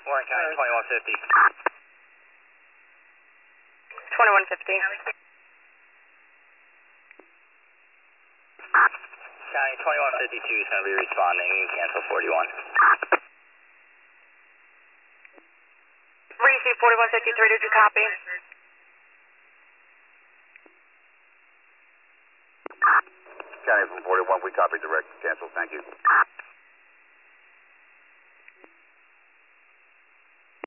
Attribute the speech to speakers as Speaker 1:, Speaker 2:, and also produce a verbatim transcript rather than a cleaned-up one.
Speaker 1: Warren County, twenty-one fifty.
Speaker 2: twenty-one fifty.
Speaker 1: County, twenty-one fifty-two is going to be responding. Cancel forty-one.
Speaker 2: Receive forty-one fifty-three, did you copy?
Speaker 3: County from forty-one, we copy direct. Cancel, thank you.